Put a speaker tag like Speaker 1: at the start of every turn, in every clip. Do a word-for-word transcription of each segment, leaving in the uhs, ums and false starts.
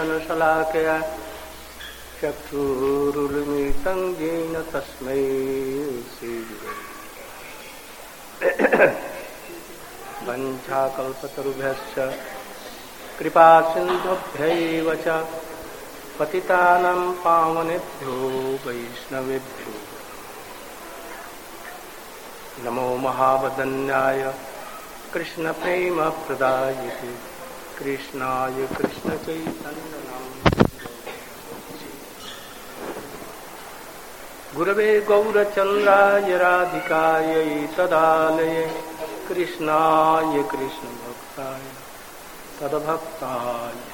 Speaker 1: श्रीदक्षिणामूर्तिरुग्रदर्शनशलाकया चक्षुरुन्मीलितं येन तस्मै श्रीगुरवे वञ्चाकल्पतरुभ्यश्च कृपासिन्धुभ्यैव च पतितानां पावनेभ्यो वैष्णवेभ्यो नमो महावदन्याय कृष्णप्रेमप्रदायते कृष्णाय कृष्णचैतन्यनामिने गुरवे गौरचन्द्राय राधिकायै तदालये कृष्णाय कृष्णभक्ताय तद्भक्ताय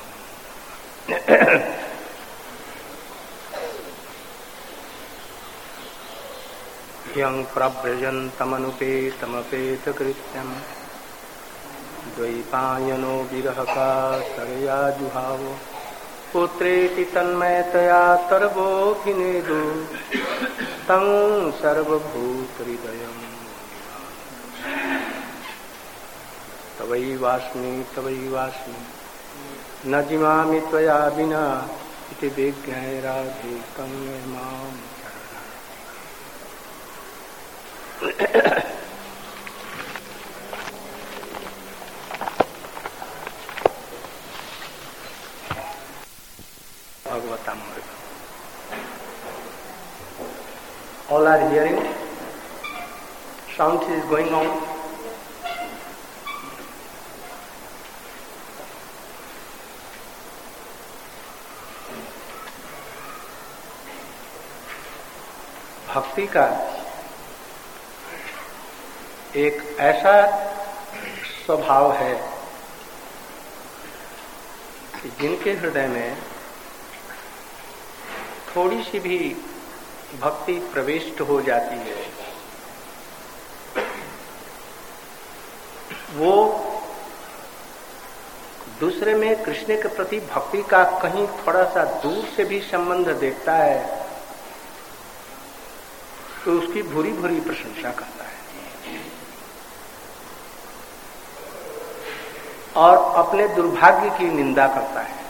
Speaker 1: यं प्रव्रजन्तमनुपेतमपेतकृत्यं द्वैपायनो विरहकातरया जुहावो पुत्रेति तन्मयतया तरवोऽभिनेदो तं सर्वभूतहृदयं तवैवास्मि तवैवास्मि न जिमामि त्वया विना इति विज्ञाय राधे तं मां Bhagavatamrita. All are hearing. Sound is going on. भक्ति का एक ऐसा स्वभाव है कि जिनके हृदय में थोड़ी सी भी भक्ति प्रविष्ट हो जाती है वो दूसरे में कृष्ण के प्रति भक्ति का कहीं थोड़ा सा दूर से भी संबंध देखता है तो उसकी भूरी भूरी प्रशंसा करता है और अपने दुर्भाग्य की निंदा करता है।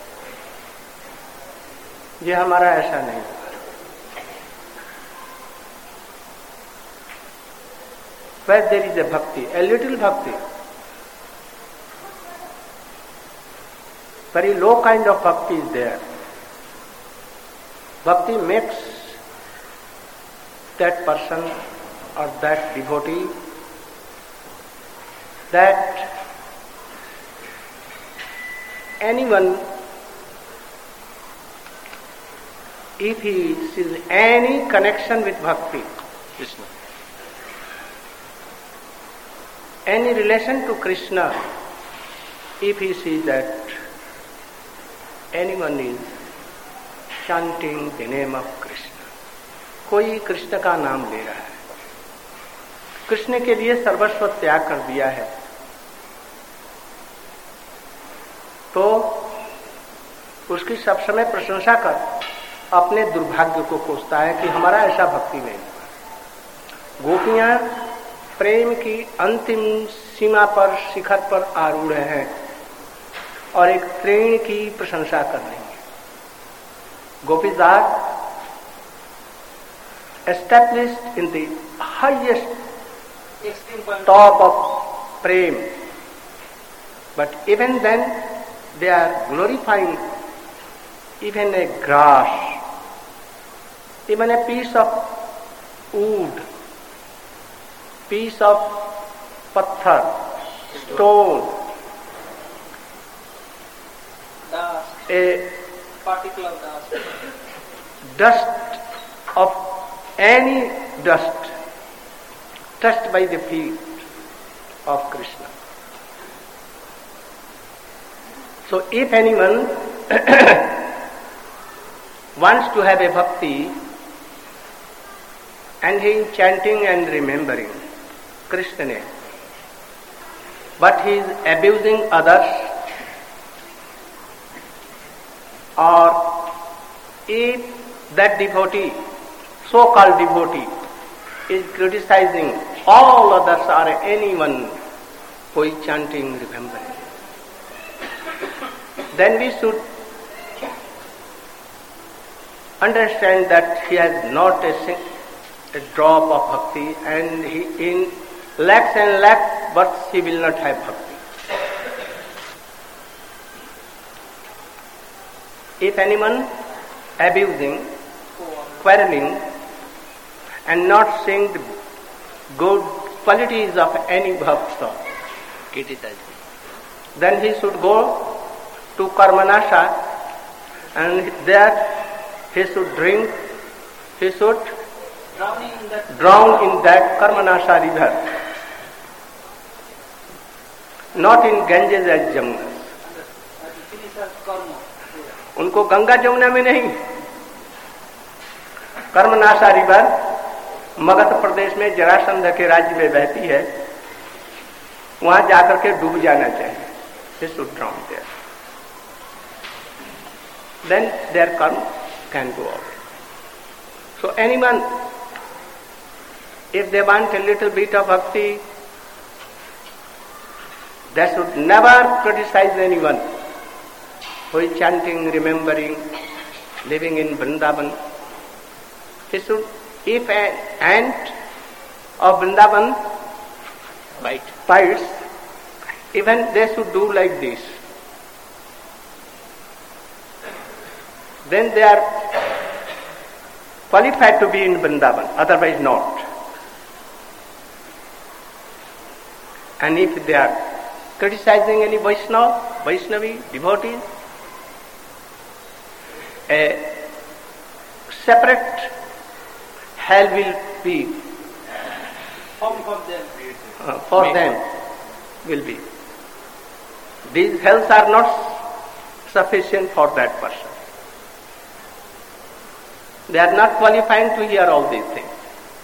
Speaker 1: ये हमारा ऐसा नहीं है। Where there is a bhakti, a little bhakti, very low kind of bhakti is there. Bhakti makes that person or that devotee that anyone, if he sees any connection with bhakti, Krishna, any relation to Krishna, if he sees that anyone is chanting the name of Krishna, कोई कृष्ण का नाम ले रहा है, कृष्ण के लिए सर्वस्व त्याग कर दिया है, तो उसकी सब समय प्रशंसा कर अपने दुर्भाग्य को कोसता है कि हमारा ऐसा भक्ति नहीं। गोपियां प्रेम की अंतिम सीमा पर, शिखर पर आरूढ़ हैं और एक प्रेम की प्रशंसा कर रही हैं। Gopis are established in the highest top of prem, but even then they are glorifying even a grass, even a piece of wood, piece of pathar, stone, a particular dust of any dust touched by the feet of Krishna. So if anyone wants to have a bhakti and he is chanting and remembering Krishna name, but he is abusing others, or if that devotee, so-called devotee, is criticizing all others or anyone who is chanting, remembering, then we should understand that he has not a, a drop of bhakti, and he in lakhs and lakhs births he will not have bhakti. If anyone abusing, quarreling, and not seeing the good qualities of any bhakta, criticizing, then he should go to Karmanasha, and there he should drink, he should drown in that, drown in that Karmanasha river, not in Ganges as Jamuna. उनको गंगा जमुना में नहीं, Karmanasha river Magadh प्रदेश में जरासंध के राज्य में बहती है, वहां जाकर के डूब जाना चाहिए. He should drown there. Then their karma can go away. So anyone, if they want a little bit of bhakti, they should never criticize anyone who is chanting, remembering, living in Vrindavan. He should, if an ant of Vrindavan Bite. bites, even they should do like this. Then they are qualified to be in Vrindavan, otherwise not. And if they are criticizing any Vaishnava, Vaishnavi, devotees, a separate hell will be
Speaker 2: for them.
Speaker 1: Uh, for them will be. These hells are not sufficient for that person. They are not qualifying to hear all these things.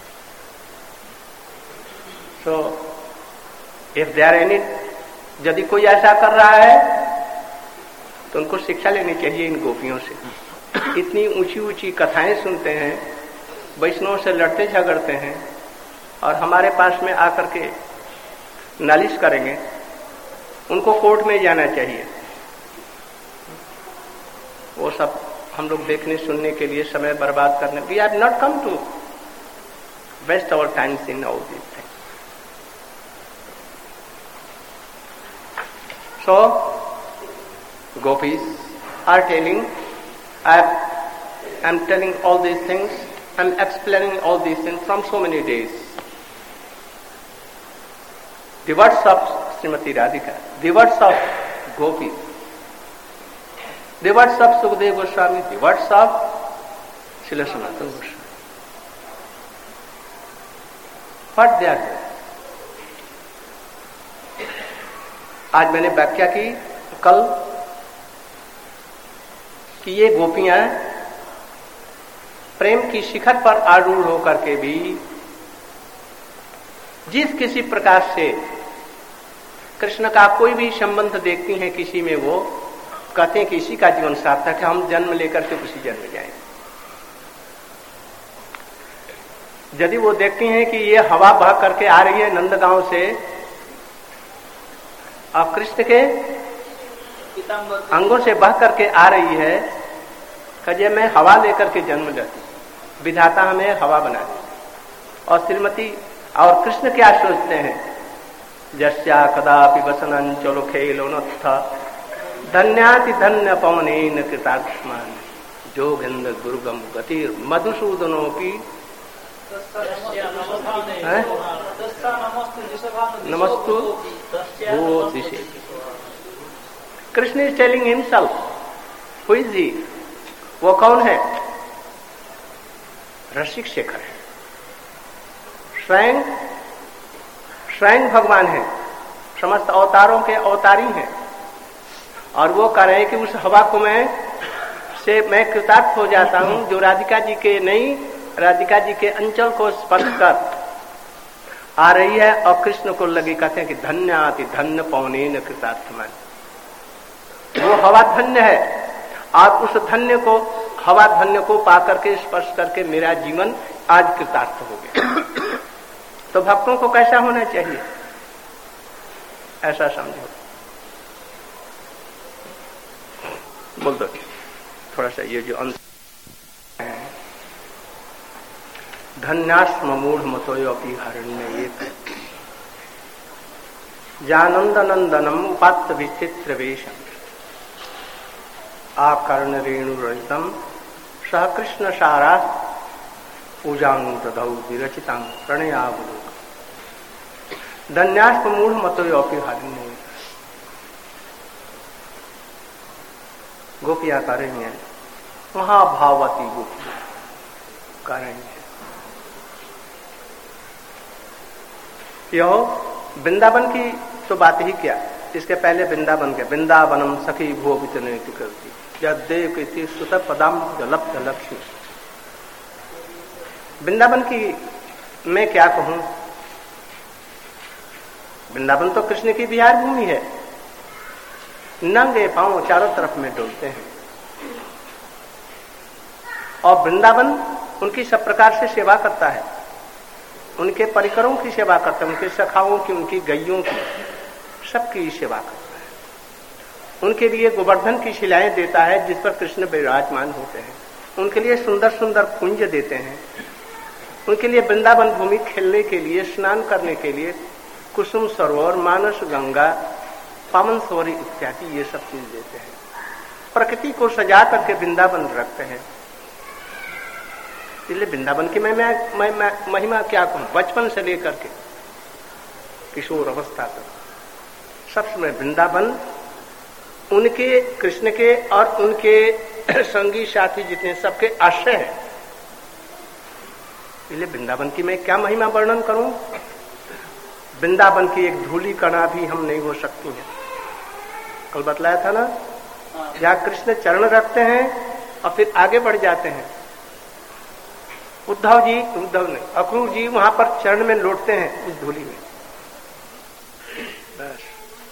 Speaker 1: So, if there are any, यदि कोई ऐसा कर रहा है तो उनको शिक्षा लेनी चाहिए इन गोपियों से. इतनी ऊंची ऊंची कथाएं सुनते हैं, वैष्णवों से लड़ते झगड़ते हैं, और हमारे पास में आकर के नालिश करेंगे. उनको कोर्ट में जाना चाहिए. वो सब हम लोग देखने सुनने के लिए समय बर्बाद करने. We are not come to waste our times in all these things. So gopis are telling, I am telling all these things, I am explaining all these things from so many days. The words of Srimati Radhika, the words of gopis, the words of Sukadeva Goswami, the words of Srila Sanatana Goswami. What they are doing? आज मैंने व्याख्या की कल कि ये गोपियां प्रेम की शिखर पर आरूढ़ होकर के भी जिस किसी प्रकार से कृष्ण का कोई भी संबंध देखती हैं किसी में, वो कहते हैं कि इसी का जीवन सार्थक है, हम जन्म लेकर के उसी जन्म जाएं. यदि वो देखती हैं कि ये हवा बह करके आ रही है नंदगांव से और कृष्ण के अंगों से बह करके आ रही है, कहे मैं हवा लेकर के जन्म लेती, विधाता हमें हवा बना दी. और श्रीमती और कृष्ण क्या सोचते हैं, जस्या कदापि वसनन चलो खेलो नत्थ धन्याति धन्य पवनेन कृतार्थमान जोगेन्द्र दुर्गम गतिर मधुसूदनोपि नमस्तु वो दिशे. Krishna is telling himself, who is he? वो कौन है? रसिक शेखर है, स्वयं स्वयं भगवान है, समस्त अवतारों के अवतारी हैं. और वो कह रहे हैं कि उस हवा को मैं से मैं कृतार्थ हो जाता हूं जो राधिका जी के नहीं, राधिका जी के अंचल को स्पर्श कर आ रही है. और कृष्ण को लगे, कहते हैं कि धन्य अति धन्य पवनेन कृतार्थमान. वो हवा धन्य है, आप उस धन्य को, हवा धन्य को पाकर के स्पर्श करके मेरा जीवन आज कृतार्थ हो गया. तो भक्तों को कैसा होना चाहिए, ऐसा समझो. बोल दो थोड़ा सा ये जो अंश है धन्यास्म मूढ़ मतोयोपि हरण्य एक जानंद नंदनम उपात्त विचित्र वेशम आकर्ण रेणु रहितम सह कृष्ण सारा पूजांग दधौ विरचितांग प्रणयावलोक धन्यास्म मूढ़ मतोयोपि हरण्य। गोपियां कर रही हैं, महाभावती गोपियां कर रही हैं। यह वृंदावन की तो बात ही क्या, इसके पहले वृंदावन के वृंदावनम सखी भो विचने करती यदेव की सुत पदम जलप लक्ष्मी। वृंदावन की मैं क्या कहूं, वृंदावन तो कृष्ण की विहार भूमि है। नंगे पांव चारों तरफ में डोलते हैं और वृंदावन उनकी सब प्रकार से सेवा करता है, उनके परिकरों की सेवा करता है, उनके सखाओं की, उनकी गैयों की, सबकी सेवा करता है। उनके लिए गोवर्धन की शिलाएं देता है जिस पर कृष्ण विराजमान होते हैं। उनके लिए सुंदर सुंदर कुंज देते हैं। उनके लिए वृंदावन भूमि खेलने के लिए, स्नान करने के लिए कुसुम सरोवर, मानस गंगा, पावन सरोवर इत्यादि ये सब चीज देते हैं। प्रकृति को सजा करके वृंदावन रखते हैं। इसलिए वृंदावन की मैं, मैं, मैं, मैं महिमा क्या कहूं, बचपन से लेकर के किशोर अवस्था तक सब समय वृंदावन उनके, कृष्ण के और उनके संगी साथी जितने सबके आश्रय है। इसलिए वृंदावन की मैं क्या महिमा वर्णन करूं। वृंदावन की एक धूली कणा भी हम नहीं हो सकती है। कल बतलाया था ना, जहां कृष्ण चरण रखते हैं और फिर आगे बढ़ जाते हैं। उद्धव जी, उद्धव ने अक्रूर जी वहां पर चरण में लौटते हैं उस धूली में। बस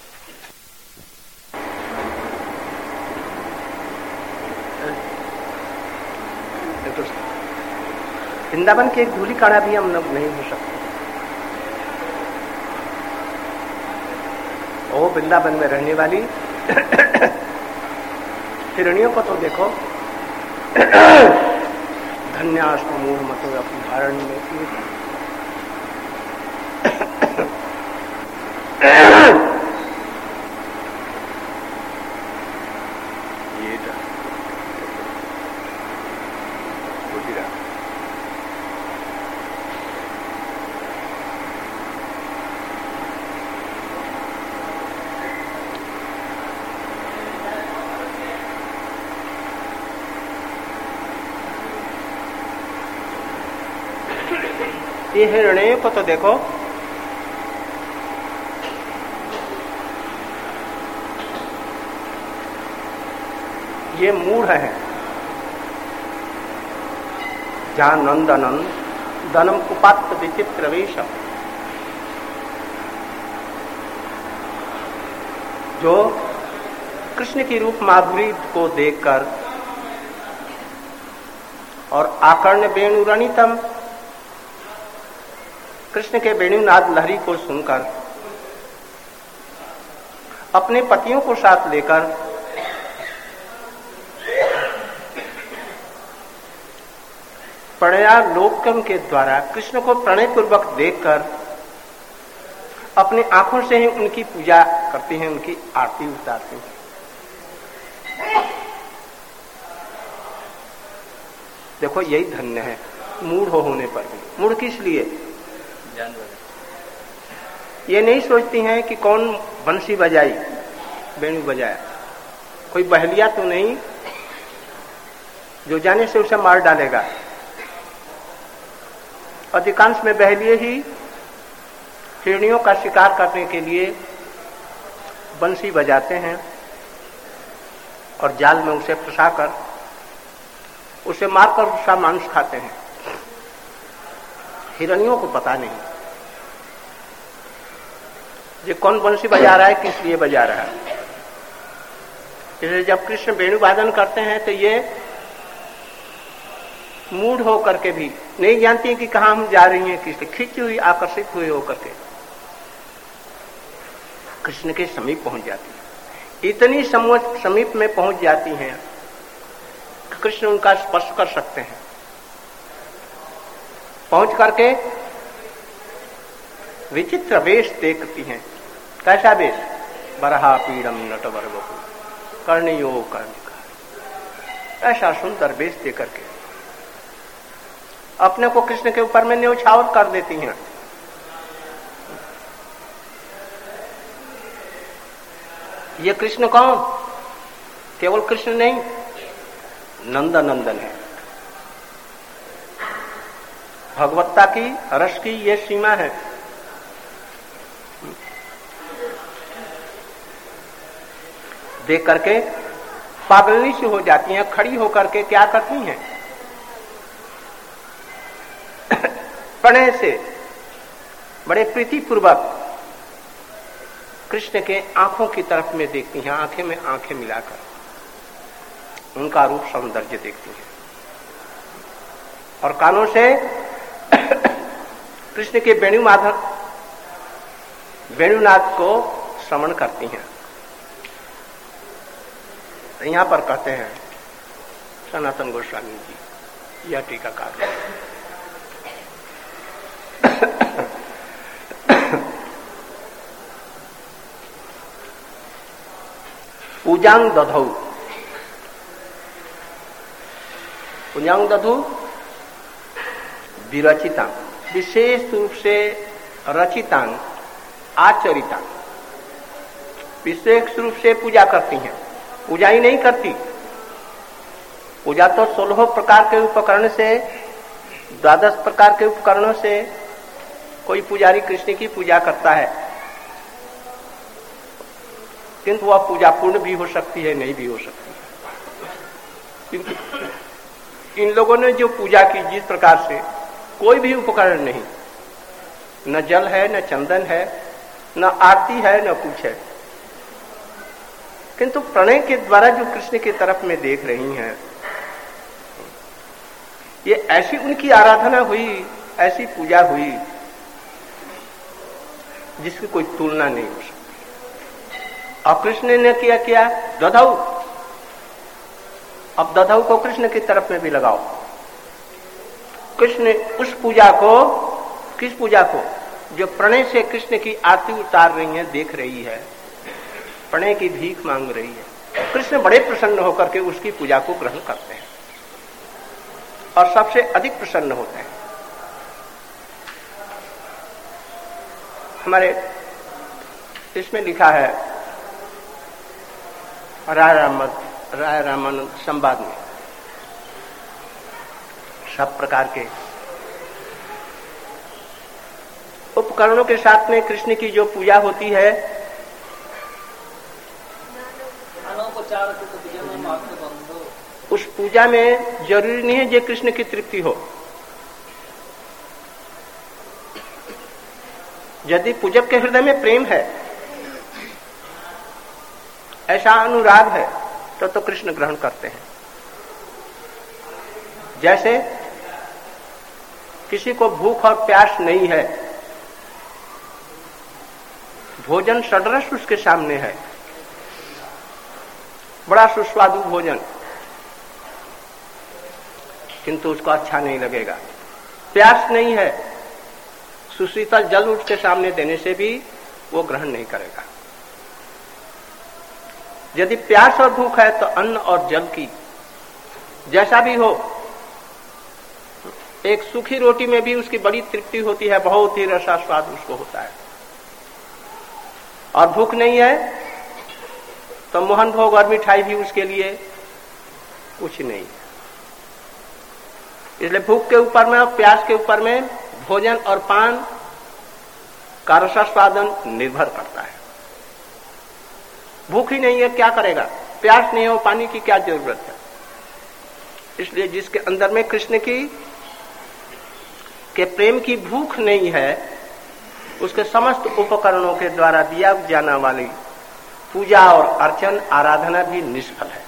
Speaker 1: तो वृंदावन की एक धूली कणा भी हम नहीं हो सकते। ओ वृंदावन में रहने वाली हिरणियों को तो देखो, धन्यास्म मूढ़ मतो अपनी धारण में ये ये हिरण्य को तो देखो, ये मूढ़ है। जहां नंदनन दनम कुपात्त विचित्र वेशम, जो कृष्ण की रूप माधुरी को देखकर और आकर्ण वेणुरणितम, कृष्ण के वेणुनाद लहरी को सुनकर अपने पतियों को साथ लेकर प्रणयालोकन के द्वारा कृष्ण को प्रणय पूर्वक देखकर अपनी आंखों से ही उनकी पूजा करती हैं, उनकी आरती उतारती हैं। देखो यही धन्य है मूढ़ होने पर भी। मूढ़ किस लिए? ये नहीं सोचती हैं कि कौन बंसी बजाई, वेणु बजाया। कोई बहलिया तो नहीं जो जाने से उसे मार डालेगा। अधिकांश में बहलिए ही हिरणियों का शिकार करने के लिए बंसी बजाते हैं और जाल में उसे फंसाकर उसे मारकर उसका मांस खाते हैं। हिरणियों को पता नहीं ये कौन बंसी बजा रहा है, किस लिए बजा रहा है। इसलिए जब कृष्ण वेणु वादन करते हैं तो ये मूड होकर के भी नहीं जानती कि कहां हम जा रही हैं, किससे खिंची हुई, आकर्षित हुए होकर के कृष्ण के समीप पहुंच जाती है। इतनी समीप में पहुंच जाती हैं कि कृष्ण उनका स्पर्श कर सकते हैं। पहुंच करके विचित्र वेश देखती हैं। कैसा वेश? बरहा पीड़म नटवर बहू कर्णयो कर्णिका। ऐसा सुंदर वेश दे करके अपने को कृष्ण के ऊपर में न्यौछावर कर देती हैं। ये कृष्ण कौन? केवल कृष्ण नहीं, नंदनंदन है। भगवत्ता की, रस की ये सीमा है। देख करके पागलनी से हो जाती हैं। खड़ी होकर के क्या करती हैं? प्रणय से बड़े प्रीतिपूर्वक कृष्ण के आंखों की तरफ में देखती हैं, आंखें में आंखें मिलाकर उनका रूप सौंदर्य देखती हैं और कानों से कृष्ण के वेणु माधव वेणुनाथ को श्रवण करती हैं। यहां पर कहते हैं सनातन गोस्वामी जी, यह टीकाकार पूजांग दधौ, पूजांग दधु विरचिता, विशेष रूप से रचितांग आचरिता, विशेष रूप से पूजा करती हैं। पूजा ही नहीं करती, पूजा तो सोलह प्रकार के उपकरण से, द्वादश प्रकार के उपकरणों से कोई पुजारी कृष्ण की पूजा करता है, किंतु वह पूजा पूर्ण भी हो सकती है, नहीं भी हो सकती। किंतु इन लोगों ने जो पूजा की जिस प्रकार से, कोई भी उपकरण नहीं, न जल है, न चंदन है, न आरती है, न कुछ है, किंतु प्रणय के द्वारा जो कृष्ण की तरफ में देख रही हैं, ये ऐसी उनकी आराधना हुई, ऐसी पूजा हुई जिसकी कोई तुलना नहीं हो सकती। और कृष्ण ने किया क्या? दधौ। अब दधौ को कृष्ण की तरफ में भी लगाओ। कृष्ण उस पूजा को, किस पूजा को? जो प्रणय से कृष्ण की आरती उतार रही है, देख रही है, प्रणय की भीख मांग रही है। कृष्ण बड़े प्रसन्न होकर के उसकी पूजा को ग्रहण करते हैं और सबसे अधिक प्रसन्न होते हैं। हमारे इसमें लिखा है राय रामन राय रामानंद संवाद में, सब प्रकार के उपकरणों के साथ में कृष्ण की जो पूजा होती है, उस पूजा में जरूरी नहीं है जो कृष्ण की तृप्ति हो। यदि पूजक के हृदय में प्रेम है, ऐसा अनुराग है, तो तो कृष्ण ग्रहण करते हैं। जैसे किसी को भूख और प्यास नहीं है, भोजन षड्रस उसके सामने है, बड़ा सुस्वादु भोजन, किंतु उसको अच्छा नहीं लगेगा। प्यास नहीं है, सुशीतल जल उसके सामने देने से भी वो ग्रहण नहीं करेगा। यदि प्यास और भूख है तो अन्न और जल की जैसा भी हो, एक सूखी रोटी में भी उसकी बड़ी तृप्ति होती है, बहुत ही रसा स्वाद उसको होता है। और भूख नहीं है तो मोहन भोग और मिठाई भी उसके लिए कुछ नहीं। इसलिए भूख के ऊपर में और प्यास के ऊपर में भोजन और पान का रसास्वादन निर्भर करता है। भूख ही नहीं है, क्या करेगा? प्यास नहीं हो, पानी की क्या जरूरत है? इसलिए जिसके अंदर में कृष्ण की के प्रेम की भूख नहीं है, उसके समस्त उपकरणों के द्वारा दिया जाना वाली पूजा और अर्चन आराधना भी निष्फल है।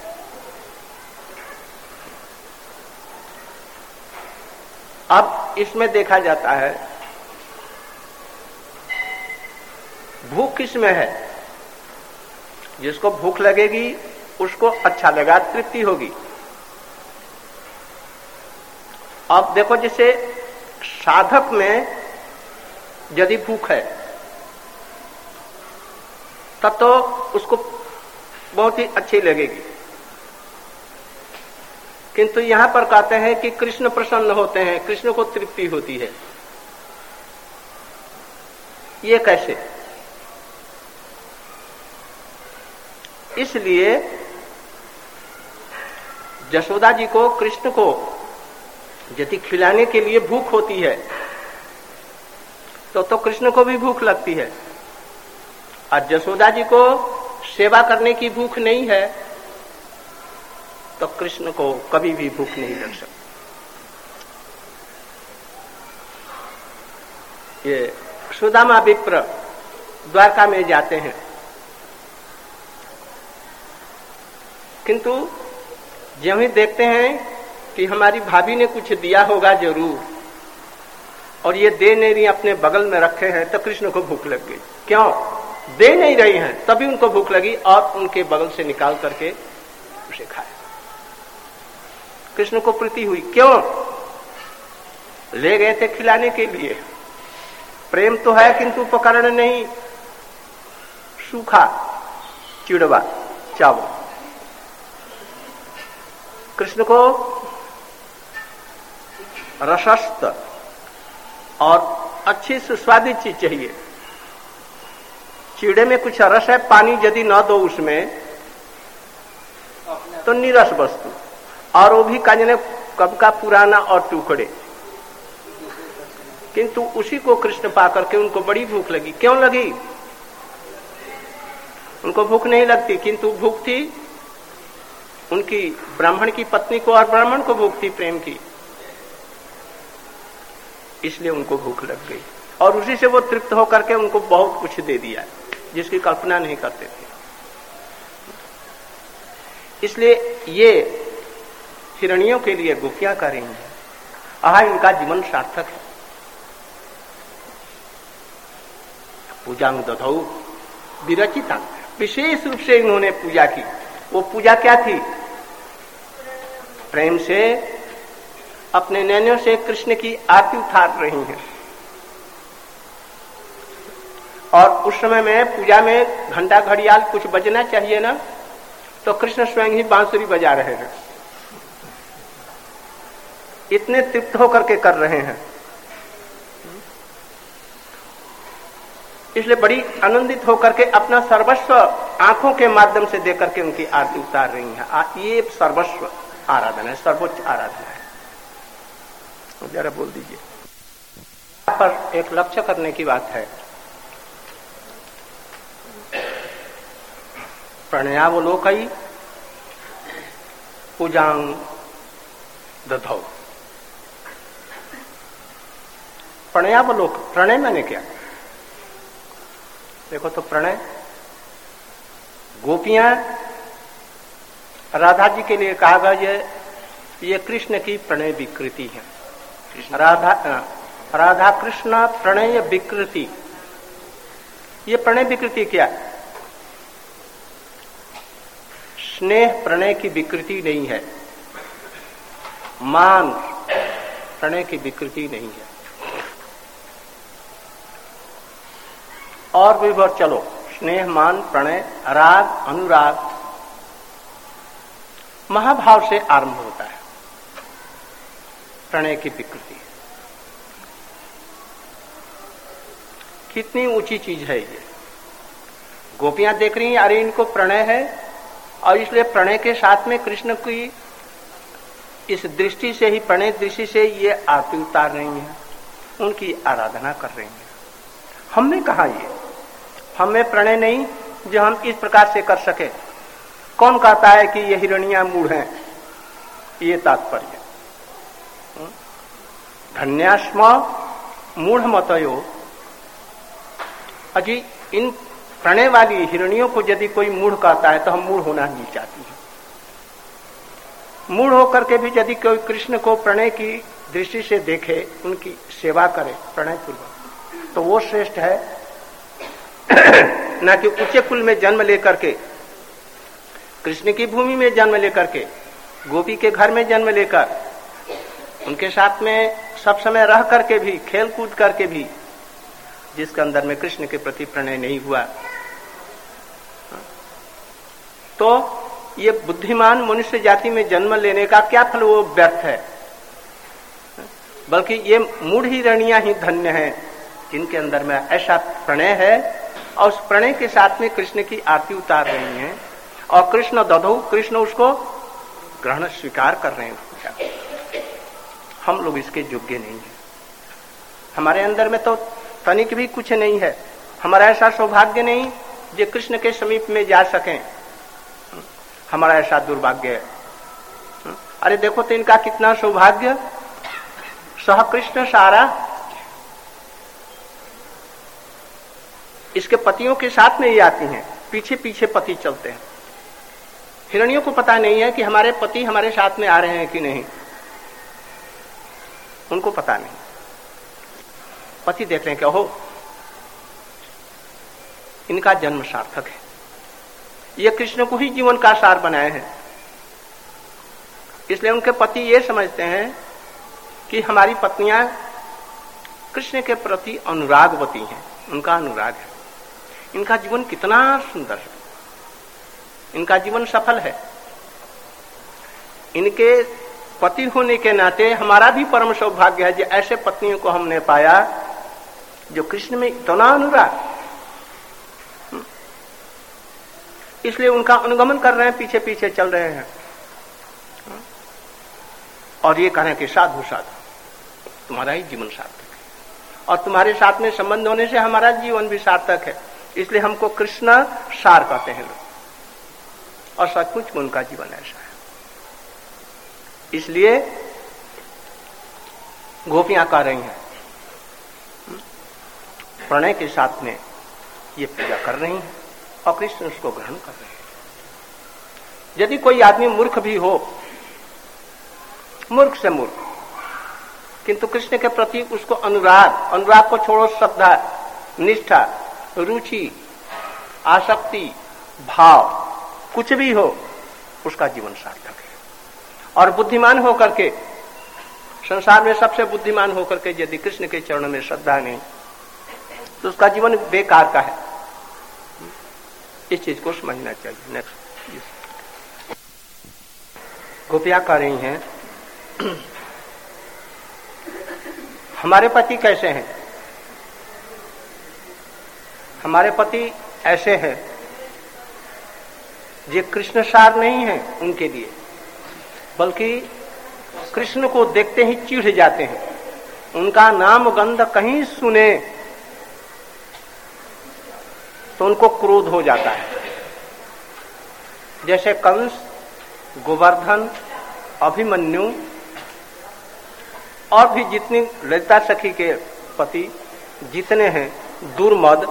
Speaker 1: अब इसमें देखा जाता है भूख किसमें है? जिसको भूख लगेगी उसको अच्छा लगा, तृप्ति होगी। अब देखो, जैसे साधक में यदि भूख है तब तो उसको बहुत ही अच्छी लगेगी, किंतु यहां पर कहते हैं कि कृष्ण प्रसन्न होते हैं, कृष्ण को तृप्ति होती है। ये कैसे? इसलिए यशोदा जी को, कृष्ण को यदि खिलाने के लिए भूख होती है तो तो कृष्ण को भी भूख लगती है, और यशोदा जी को सेवा करने की भूख नहीं है तो कृष्ण को कभी भी भूख नहीं लग सकती। ये सुदामा विप्र द्वारका में जाते हैं, किंतु जब ही देखते हैं कि हमारी भाभी ने कुछ दिया होगा जरूर और ये दे नहीं रही, अपने बगल में रखे हैं, तो कृष्ण को भूख लग गई। क्यों? दे नहीं रही हैं, तभी उनको भूख लगी और उनके बगल से निकाल करके उसे खाया। कृष्ण को प्रीति हुई। क्यों? ले गए थे खिलाने के लिए। प्रेम तो है किंतु उपकरण नहीं, सूखा चिड़वा चावल। कृष्ण को रसस्त और अच्छी सुस्वादिष्ट चीज चाहिए। चिड़े में कुछ रस है, पानी यदि न दो उसमें तो निरस वस्तु, और वो भी काजने कब का पुराना और टुकड़े। किंतु उसी को कृष्ण पा करके उनको बड़ी भूख लगी। क्यों लगी? उनको भूख नहीं लगती, किंतु भूख थी उनकी ब्राह्मण की पत्नी को, और ब्राह्मण को भूख थी प्रेम की, इसलिए उनको भूख लग गई और उसी से वो तृप्त होकर के उनको बहुत कुछ दे दिया जिसकी कल्पना नहीं करते थे। इसलिए ये हिरणियों के लिए गोपियां कर रही हैं, आह इनका जीवन सार्थक है। पूजांग दधौ विरचिता, विशेष रूप से इन्होंने पूजा की। वो पूजा क्या थी? प्रेम से अपने नैनों से कृष्ण की आरती उतार रही हैं। और उस समय में पूजा में घंटा घड़ियाल कुछ बजना चाहिए ना, तो कृष्ण स्वयं ही बांसुरी बजा रहे हैं। इतने तृप्त होकर के कर रहे हैं, इसलिए बड़ी आनंदित होकर के अपना सर्वस्व आंखों के माध्यम से देकर के उनकी आरती उतार रही हैं। ये सर्वस्व आराधना है, सर्वोच्च आराधना है। जरा बोल दीजिए। यहाँ पर एक लक्ष्य करने की बात है। प्रणयावलोकई पूजांग दधौ। प्रणयावलोक, प्रणय मैंने क्या? देखो तो प्रणय, गोपियां राधा जी के लिए कहा गया ये, ये कृष्ण की प्रणय विकृति है। राधा राधा कृष्ण प्रणय विकृति। ये प्रणय विकृति क्या है? स्नेह प्रणय की विकृति नहीं है, मान प्रणय की विकृति नहीं है। और भी बहुत चलो, स्नेह मान प्रणय राग अनुराग महाभाव से आरंभ होता है प्रणय की विकृति। कितनी ऊंची चीज है ये। गोपियां देख रही हैं, अरे इनको प्रणय है, और इसलिए प्रणय के साथ में कृष्ण की इस दृष्टि से ही, प्रणय दृष्टि से ये आरती उतार रही हैं, उनकी आराधना कर रही हैं। हमने कहा ये हमें प्रणय नहीं जो हम इस प्रकार से कर सके। कौन कहता है कि ये हिरणियां मूढ़ हैं? ये तात्पर्य। धन्यास्म मूढ़ मतयो। अजी इन प्रणय वाली हिरणियों को यदि कोई मूढ़ कहता है तो हम मूढ़ होना नहीं चाहती हैं। मूढ़ होकर के भी यदि कोई कृष्ण को प्रणय की दृष्टि से देखे, उनकी सेवा करे प्रणय पूर्वक, तो वो श्रेष्ठ है ना कि ऊंचे कुल में जन्म लेकर के, कृष्ण की भूमि में जन्म लेकर के, गोपी के घर में जन्म लेकर, उनके साथ में सब समय रह करके भी, खेल कूद करके भी जिसके अंदर में कृष्ण के प्रति प्रणय नहीं हुआ, तो ये बुद्धिमान मनुष्य जाति में जन्म लेने का क्या फल, वो व्यर्थ है। बल्कि ये मूढ़ हिरणियां ही धन्य हैं जिनके अंदर में ऐसा प्रणय है और उस प्रणय के साथ में कृष्ण की आरती उतार रही हैं और कृष्ण दधौ, कृष्ण उसको ग्रहण स्वीकार कर रहे हैं। हम लोग इसके योग्य नहीं हैं। हमारे अंदर में तो तनिक भी कुछ नहीं है। हमारा ऐसा सौभाग्य नहीं जो कृष्ण के समीप में जा सकें। हमारा ऐसा दुर्भाग्य है। अरे देखो तो इनका कितना सौभाग्य, सह कृष्ण सारा इसके पतियों के साथ में ही आती हैं, पीछे पीछे पति चलते हैं। हिरणियों को पता नहीं है कि हमारे पति हमारे साथ में आ रहे हैं कि नहीं, उनको पता नहीं। पति देख रहे हैं कि ओहो इनका जन्म सार्थक है, ये कृष्ण को ही जीवन का सार बनाए हैं। इसलिए उनके पति ये समझते हैं कि हमारी पत्नियां कृष्ण के प्रति अनुरागवती हैं, उनका अनुराग है। इनका जीवन कितना सुंदर है, इनका जीवन सफल है। इनके पति होने के नाते हमारा भी परम सौभाग्य है जो ऐसे पत्नियों को हमने पाया जो कृष्ण में इतना अनुराग। इसलिए उनका अनुगमन कर रहे हैं, पीछे पीछे चल रहे हैं और ये कह रहे हैं कि साधु साधु तुम्हारा ही जीवन सार्थक है और तुम्हारे साथ में संबंध होने से हमारा जीवन भी सार्थक है। इसलिए हमको कृष्ण सार कहते हैं लोग, और सचमुच में उनका जीवन ऐसा है। इसलिए गोपियां कह रही हैं, प्रणय के साथ में ये पूजा कर रही हैं और कृष्ण उसको ग्रहण कर रहे हैं। यदि कोई आदमी मूर्ख भी हो, मूर्ख से मूर्ख, किंतु कृष्ण के प्रति उसको अनुराग, अनुराग को छोड़ो श्रद्धा, निष्ठा, रुचि, आसक्ति, भाव कुछ भी हो, उसका जीवन सार्थक है। और बुद्धिमान होकर के, संसार में सबसे बुद्धिमान होकर के यदि कृष्ण के चरणों में श्रद्धा नहीं, तो उसका जीवन बेकार का है। इस चीज को समझना चाहिए। नेक्स्ट, गोपियां कह रही हैं हमारे पति कैसे हैं? हमारे पति ऐसे हैं ये कृष्ण सार नहीं है उनके लिए, बल्कि कृष्ण को देखते ही चिढ़ जाते हैं। उनका नाम गंध कहीं सुने तो उनको क्रोध हो जाता है। जैसे कंस, गोवर्धन, अभिमन्यु और भी जितनी ललिता सखी के पति जितने हैं, दुर्मद,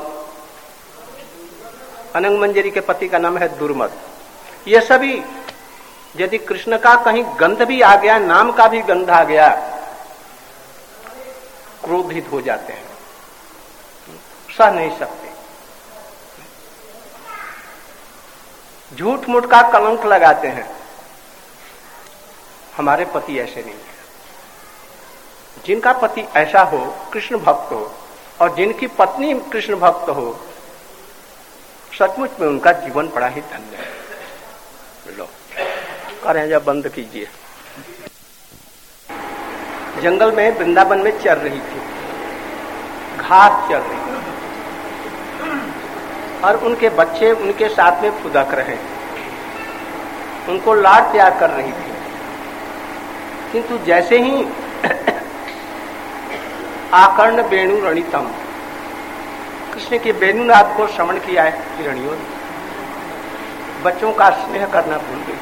Speaker 1: अनंग मंजरी के पति का नाम है दुर्मद, ये सभी यदि कृष्ण का कहीं गंध भी आ गया, नाम का भी गंध आ गया, क्रोधित हो जाते हैं, सह नहीं सकते। झूठ मूठ का कलंक लगाते हैं। हमारे पति ऐसे नहीं है। जिनका पति ऐसा हो, कृष्ण भक्त हो, और जिनकी पत्नी कृष्ण भक्त हो, सचमुच में उनका जीवन बड़ा ही धन्य है। लो करें, जब बंद कीजिए। जंगल में, वृंदावन में चल रही थी, घास चल रही थी और उनके बच्चे उनके साथ में फुदक रहे, उनको लाड प्यार कर रही थी। किंतु जैसे ही आकर्ण वेणु रणितम, कृष्ण के वेणुनाद को श्रवण किया है हिरणियों ने, बच्चों का स्नेह करना भूल गई।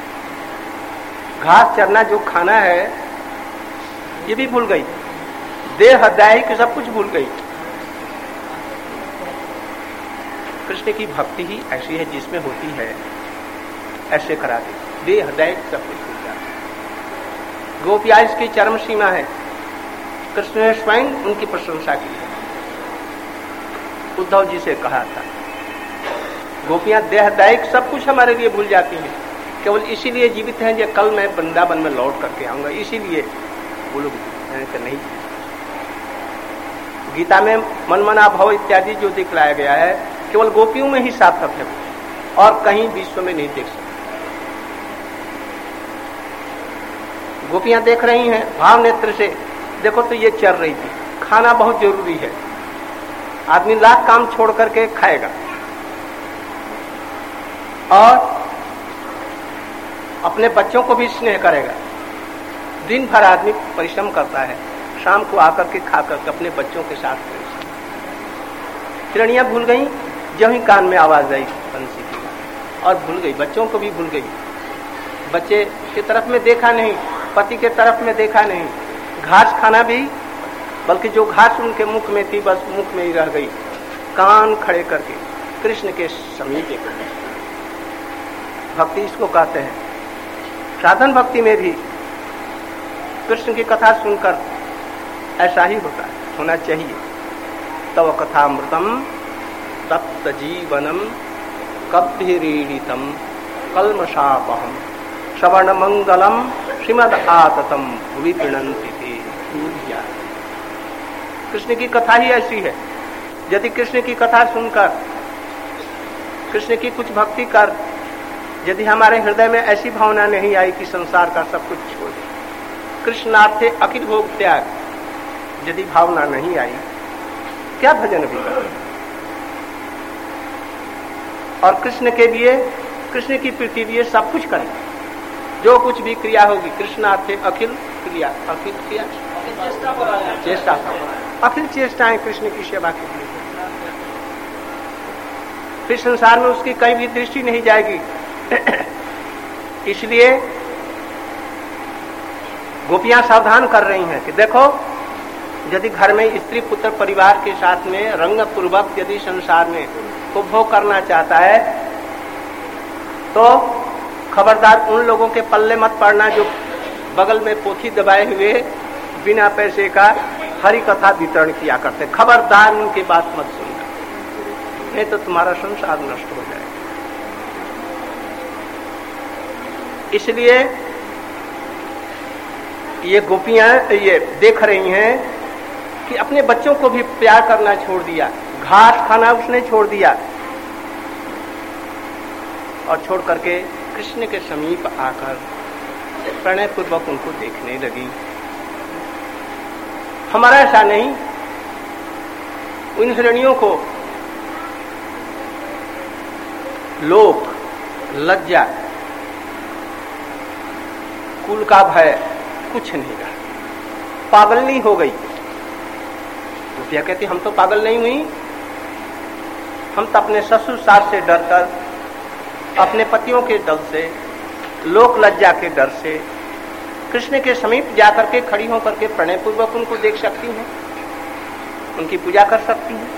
Speaker 1: घास चरना जो खाना है ये भी भूल गई, देह दैहिक सब कुछ भूल गई। कृष्ण की भक्ति ही ऐसी है जिसमें होती है, ऐसे करा दे, देह दैहिक सब कुछ भूल जाता है। गोपिया इसकी चरम सीमा है। कृष्ण ने स्वयं उनकी प्रशंसा की है। उद्धव जी से कहा था, गोपियां देहदायिक सब कुछ हमारे लिए भूल जाती हैं, केवल इसीलिए जीवित हैं जो कल मैं वृंदावन में लौट करके आऊंगा, इसीलिए वो लोग मैंने कहा नहीं, गीता में मन मना भाव इत्यादि जो दिखलाया गया है केवल गोपियों में ही सार्थक है और कहीं विश्व में नहीं देख सकते। गोपियां देख रही हैं भाव नेत्र से, देखो तो ये चल रही थी। खाना बहुत जरूरी है, आदमी लाख काम छोड़ करके खाएगा और अपने बच्चों को भी स्नेह करेगा। दिन भर आदमी परिश्रम करता है, शाम को आकर के खा करके अपने बच्चों के साथ हिरणियां भूल गई, जो ही कान में आवाज आई बंसी की और भूल गई, बच्चों को भी भूल गई। बच्चे की तरफ में देखा नहीं, पति के तरफ में देखा नहीं, घास खाना भी, बल्कि जो घास उनके मुख में थी बस मुख में ही रह गई। कान खड़े करके कृष्ण के समीप भक्ति इसको कहते हैं। साधन भक्ति में भी कृष्ण की कथा सुनकर ऐसा ही होता है, होना चाहिए। तव कथामृतम तप्त जीवनम कब्धिरीडितम कल्मषापहम श्रवण मंगलम श्रीमद आततम भुवि प्रणंति ते सूर्या। कृष्ण की कथा ही ऐसी है। यदि कृष्ण की कथा सुनकर, कृष्ण की कुछ भक्ति कर, यदि हमारे हृदय में ऐसी भावना नहीं आई कि संसार का सब कुछ छोड़ दे, कृष्णार्थे अखिल भोग त्याग, यदि भावना नहीं आई, क्या भजन भी करें। और कृष्ण के लिए, कृष्ण की प्रीति लिए सब कुछ करें। जो कुछ भी क्रिया होगी कृष्णार्थे अखिल क्रिया, अखिल क्रिया चेष्टा, अखिल चेष्टाएं कृष्ण की सेवा के लिए। फिर संसार में उसकी कहीं भी दृष्टि नहीं जाएगी। इसलिए गोपियां सावधान कर रही हैं कि देखो, यदि घर में स्त्री पुत्र परिवार के साथ में रंग पूर्वक यदि संसार में उपभोग करना चाहता है तो खबरदार उन लोगों के पल्ले मत पड़ना जो बगल में पोथी दबाए हुए बिना पैसे का हरि कथा वितरण किया करते। खबरदार उनकी बात मत सुनना, नहीं तो तुम्हारा संसार नष्ट हो जाएगा। इसलिए ये गोपियां ये देख रही हैं कि अपने बच्चों को भी प्यार करना छोड़ दिया, घास खाना उसने छोड़ दिया और छोड़ करके कृष्ण के समीप आकर प्रणय पूर्वक उनको देखने लगी। हमारा ऐसा नहीं, उन हिरणियों को लोक, लज्जा, कुल का भय कुछ नहीं रहा, पागल नहीं हो गई। तो क्या कहती, हम तो पागल नहीं हुई, हम तो अपने ससुर सास से डरकर, अपने पतियों के डर से, लोक लज्जा के डर से कृष्ण के समीप जाकर के खड़ी होकर के प्रणय पूर्वक उनको देख सकती हैं, उनकी पूजा कर सकती हैं।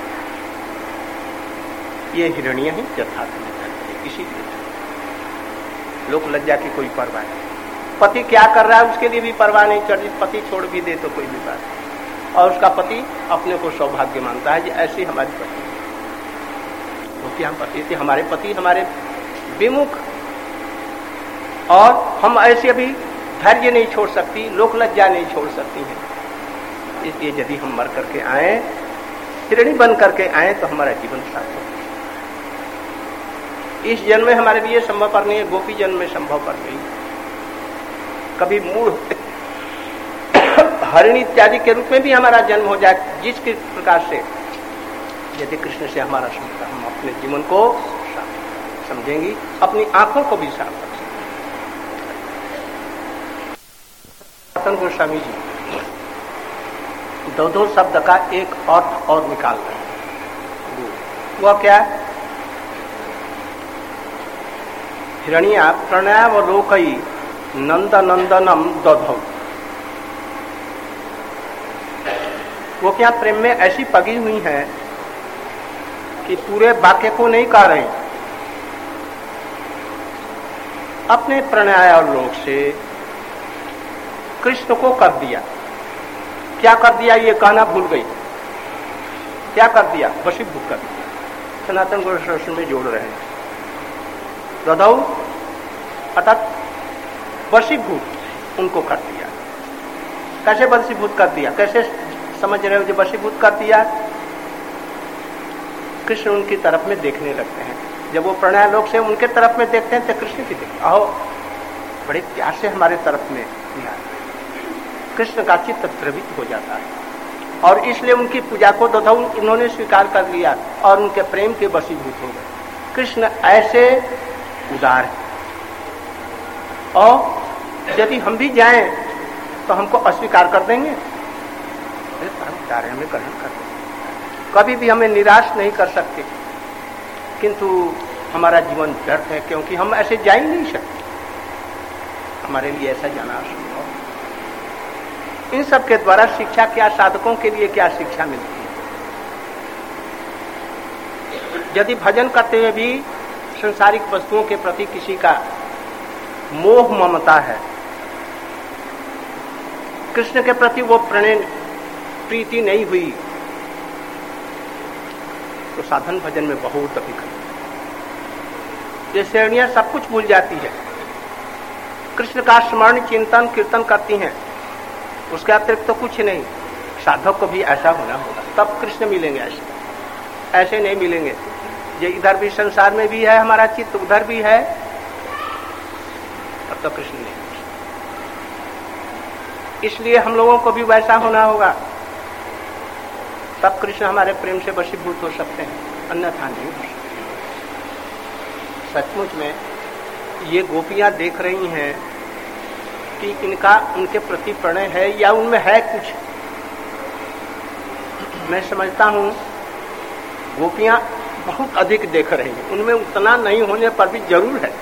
Speaker 1: ये हिरणियां ही यथार्थ में करती है, किसी भी लोक लज्जा की कोई परवाह नहीं। पति क्या कर रहा है उसके लिए भी परवाह नहीं, चढ़ी पति छोड़ भी दे तो कोई भी बात नहीं। और उसका पति अपने को सौभाग्य मानता है, ऐसी हमारी पति, क्योंकि हम पति थे, हमारे पति हमारे विमुख, और हम ऐसे अभी धैर्य नहीं छोड़ सकती, लोक लज्जा नहीं छोड़ सकती हैं। इसलिए यदि हम मर करके आए, हिरणी बन करके आए तो हमारा जीवन सार्थक। इस जन्म में हमारे लिए संभव पर नहीं है, गोपी जन्म में संभव पर नहीं। कभी मूढ़ हरिणी इत्यादि के रूप में भी हमारा जन्म हो जाए, जिस प्रकार से यदि कृष्ण से हमारा संबंध, हम अपने जीवन को समझेंगी, अपनी आंखों को भी साफ रखेंगे। सनातन गोस्वामी जी दो दो शब्द का एक अर्थ और निकाल रहे हैं। वह क्या है? हिरण्या प्रणयावलोकई नंद नंदनम दधौ। वो क्या प्रेम में ऐसी पगी हुई है कि पूरे वाक्य को नहीं कह रही, अपने प्रणयावलोक से कृष्ण को कर दिया। क्या कर दिया ये कहना भूल गई। क्या कर दिया? वशीभूत कर दिया। सनातन गोस्वामी में जोड़ रहे हैं दधौ अर्थात वशीभूत उनको कर दिया। कैसे वशीभूत कर दिया? कैसे समझ रहे हो जो वशीभूत कर दिया? कृष्ण उनकी तरफ में देखने लगते हैं। जब वो प्रणय लोक से उनके तरफ में देखते हैं तो कृष्ण की देखते, आओ बड़े प्यार से हमारे तरफ में दिया। कृष्ण का चित्त द्रवित हो जाता है और इसलिए उनकी पूजा को तथा उन्होंने स्वीकार कर लिया और उनके प्रेम के वशीभूत हो गए। कृष्ण ऐसे उदार है और यदि हम भी जाएं तो हमको अस्वीकार कर देंगे? परम उदार है, हमें ग्रहण कर देंगे, कभी भी हमें निराश नहीं कर सकते। किंतु हमारा जीवन व्यर्थ है क्योंकि हम ऐसे जा ही नहीं सकते, हमारे लिए ऐसा जाना असंभव। इन सब के द्वारा शिक्षा क्या, साधकों के लिए क्या शिक्षा मिलती है? यदि भजन करते हुए भी संसारिक वस्तुओं के प्रति किसी का मोह ममता है, कृष्ण के प्रति वो प्रणय प्रीति नहीं हुई, तो साधन भजन में बहुत अधिक ये श्रेणियां सब कुछ भूल जाती है। कृष्ण का स्मरण चिंतन कीर्तन करती हैं, उसके अतिरिक्त तो कुछ नहीं। साधक को भी ऐसा होना होगा, तब कृष्ण मिलेंगे। ऐसे ऐसे नहीं मिलेंगे। ये इधर भी संसार में भी है हमारा चित्त, उधर भी है, तब तो कृष्ण नहीं। इसलिए हम लोगों को भी वैसा होना होगा, तब कृष्ण हमारे प्रेम से वशीभूत हो सकते हैं, अन्यथा नहीं हो सकते। सचमुच में ये गोपियां देख रही हैं कि इनका उनके प्रति प्रणय है या उनमें है कुछ। मैं समझता हूं गोपियां बहुत अधिक देख रही हैं, उनमें उतना नहीं होने पर भी जरूर है।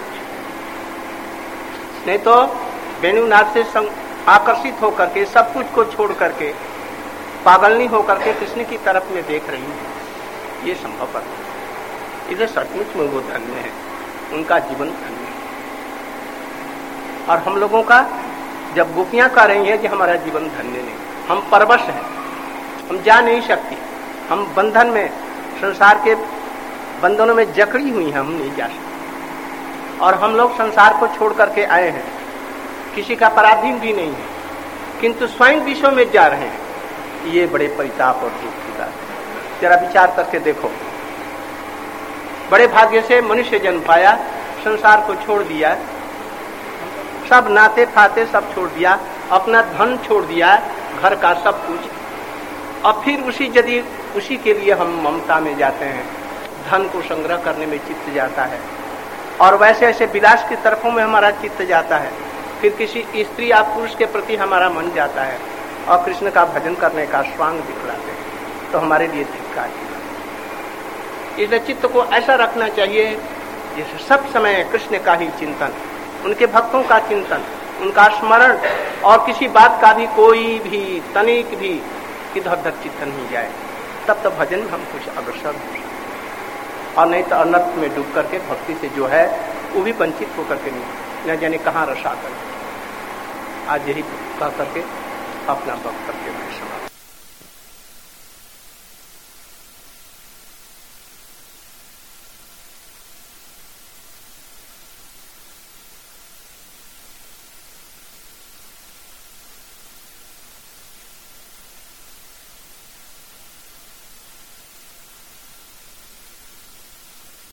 Speaker 1: नहीं तो वेणुनाथ से आकर्षित होकर के सब कुछ को छोड़ करके पागलनी होकर के कृष्ण की तरफ में देख रही है, ये संभव है। इसे सचमुच में वो धन्य है, उनका जीवन धन्य है। और हम लोगों का जब गोपियां कह रही हैं कि हमारा जीवन धन्य नहीं, हम परवश हैं, हम जा नहीं सकते, हम बंधन में, संसार के बंधनों में जकड़ी हुई हैं, हम नहीं जा सकते। और हम लोग संसार को छोड़ करके आए हैं, किसी का पराधीन भी नहीं है, किंतु स्वयं विश्व में जा रहे हैं। ये बड़े परिताप और दुख की बात है। जरा विचार करके देखो, बड़े भाग्य से मनुष्य जन्म पाया, संसार को छोड़ दिया, सब नाते फाते सब छोड़ दिया, अपना धन छोड़ दिया, घर का सब कुछ, और फिर उसी यदि उसी के लिए हम ममता में जाते हैं, धन को संग्रह करने में चित्त जाता है, और वैसे ऐसे विलास की तरफों में हमारा चित्त जाता है, फिर किसी स्त्री या पुरुष के प्रति हमारा मन जाता है, और कृष्ण का भजन करने का स्वांग दिखलाते हैं, तो हमारे लिए धिक्कार है। इसलिए चित्त को ऐसा रखना चाहिए जैसे सब समय कृष्ण का ही चिंतन, उनके भक्तों का चिंतन, उनका स्मरण, और किसी बात का भी कोई भी तनिक भी इधर उधर चित्त नहीं जाए, तब तो भजन में हम कुछ अग्रसर हो। और नहीं तो अनर्थ में डूब करके भक्ति से जो है वो भी वंचित होकर के नहीं, न जाने कहाँ रसा कर। आज यही कह करके अपना वक्तव्य में समाप्त।